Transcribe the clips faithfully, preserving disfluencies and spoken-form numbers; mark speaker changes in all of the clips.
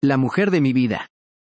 Speaker 1: La mujer de mi vida.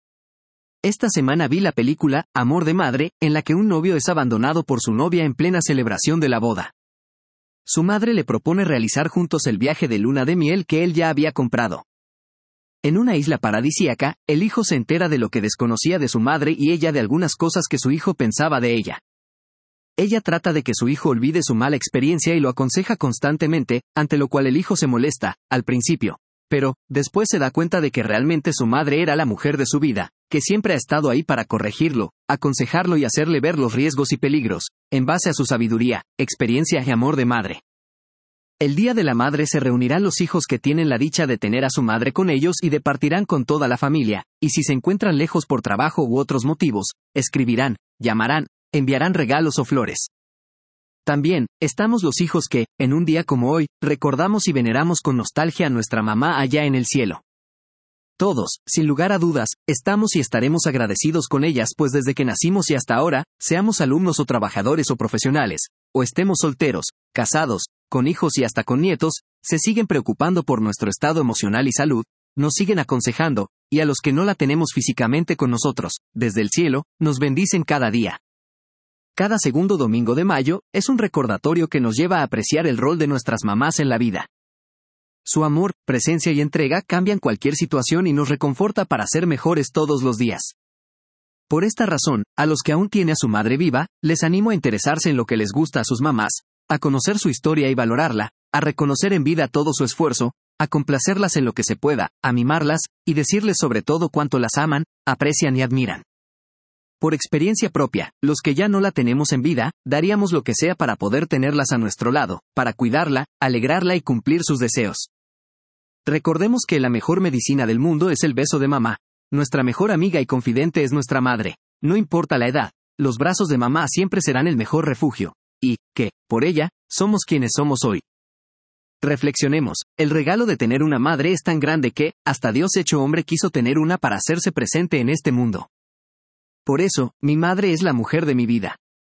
Speaker 1: Esta semana vi la película Amor de Madre, en la que un novio es abandonado por su novia en plena celebración de la boda. Su madre le propone realizar juntos el viaje de luna de miel que él ya había comprado. En una isla paradisíaca, el hijo se entera de lo que desconocía de su madre y ella de algunas cosas que su hijo pensaba de ella. Ella trata de que su hijo olvide su mala experiencia y lo aconseja constantemente, ante lo cual el hijo se molesta, al principio. Pero, después se da cuenta de que realmente su madre era la mujer de su vida, que siempre ha estado ahí para corregirlo, aconsejarlo y hacerle ver los riesgos y peligros, en base a su sabiduría, experiencia y amor de madre. El día de la madre se reunirán los hijos que tienen la dicha de tener a su madre con ellos y departirán con toda la familia, y si se encuentran lejos por trabajo u otros motivos, escribirán, llamarán, enviarán regalos o flores. También, estamos los hijos que, en un día como hoy, recordamos y veneramos con nostalgia a nuestra mamá allá en el cielo. Todos, sin lugar a dudas, estamos y estaremos agradecidos con ellas pues desde que nacimos y hasta ahora, seamos alumnos o trabajadores o profesionales, o estemos solteros, casados, con hijos y hasta con nietos, se siguen preocupando por nuestro estado emocional y salud, nos siguen aconsejando, y a los que no la tenemos físicamente con nosotros, desde el cielo, nos bendicen cada día. Cada segundo domingo de mayo, es un recordatorio que nos lleva a apreciar el rol de nuestras mamás en la vida. Su amor, presencia y entrega cambian cualquier situación y nos reconforta para ser mejores todos los días. Por esta razón, a los que aún tienen a su madre viva, les animo a interesarse en lo que les gusta a sus mamás, a conocer su historia y valorarla, a reconocer en vida todo su esfuerzo, a complacerlas en lo que se pueda, a mimarlas, y decirles sobre todo cuánto las aman, aprecian y admiran. Por experiencia propia, los que ya no la tenemos en vida, daríamos lo que sea para poder tenerlas a nuestro lado, para cuidarla, alegrarla y cumplir sus deseos. Recordemos que la mejor medicina del mundo es el beso de mamá. Nuestra mejor amiga y confidente es nuestra madre. No importa la edad, los brazos de mamá siempre serán el mejor refugio. Y, que, por ella, somos quienes somos hoy. Reflexionemos, el regalo de tener una madre es tan grande que, hasta Dios hecho hombre quiso tener una para hacerse presente en este mundo. Por eso, mi madre es la mujer de mi vida.